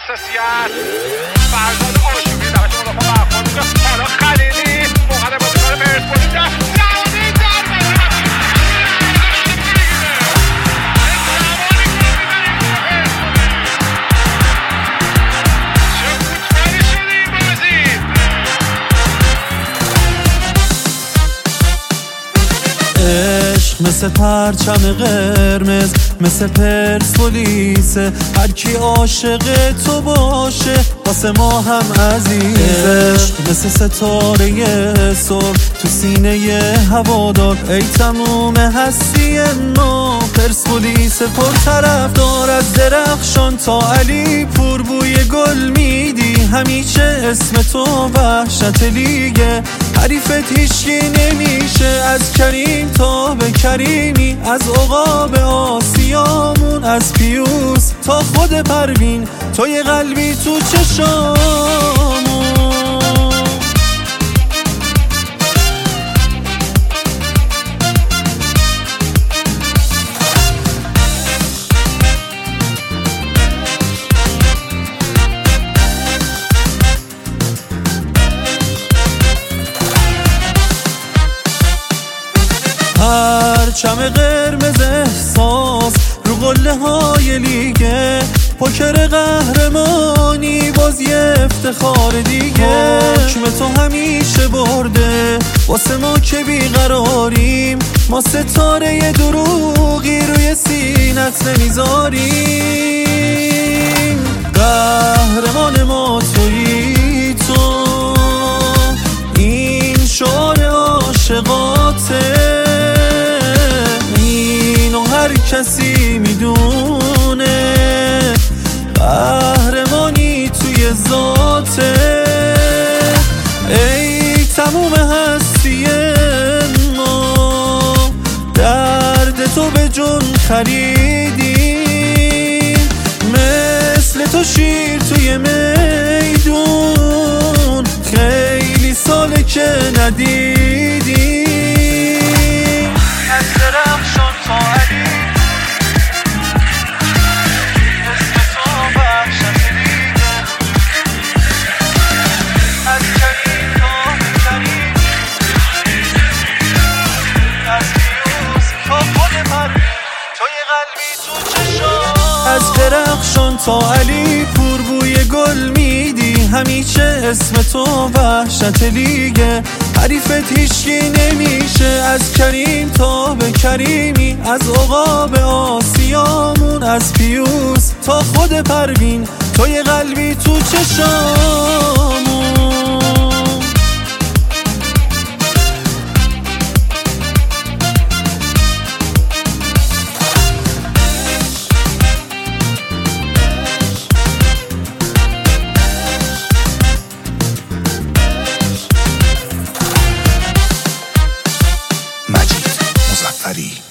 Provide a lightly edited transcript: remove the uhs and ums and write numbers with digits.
حساسیت فرزاد آشوبی دوشت مدافع برخورد میکنه. حالا خلیلی موقع بازیکن پرسپولیس جوانی عشق مثل پرچم قرمز، مثل پرسپولیسه، هر کی عاشق تو باشه واسه ما هم عزیزه. عشق مثل ستاره صبح تو سینه هوادار، ای تموم هستی ما پرسپولیس پرطرفدار. از درخشان تا علی پور بوی گل میدی، همیشه اسم تو وحشت لیگه، حریفت هیچکی نمیشه. از کریم تا به کریمی، از عقاب آسیامون، از پیوز تا خود پروین، تو یه قلبی تو چشامون. پرچم قرمز احساس رو قله های لیگه، پوکر قهرمانی باز یه افتخار دیگه. حکم تو همیشه برده واسه ما که بیقراریم، ما ستاره دروغی روی سینت نمیذاریم. قهرمان ما تویی تو، این شعار عاشقاته، هر کسی میدونه قهرمانی توی ذاته. ای تموم هستی ما، درد تو به جون خریدیم، مثل تو شیر توی میدون، خیلی ساله که ندیدیم. از درخشان تا علی از درخشان تا علی پور بوی گل میدی، همیشه اسم تو وحشت لیگه، حریفت هیچکی نمیشه. از کریم تا به کریمی، از عقاب آسیامون، از پیوز تا خود پروین، تو یه قلبی تو چشامون. مجید مظفری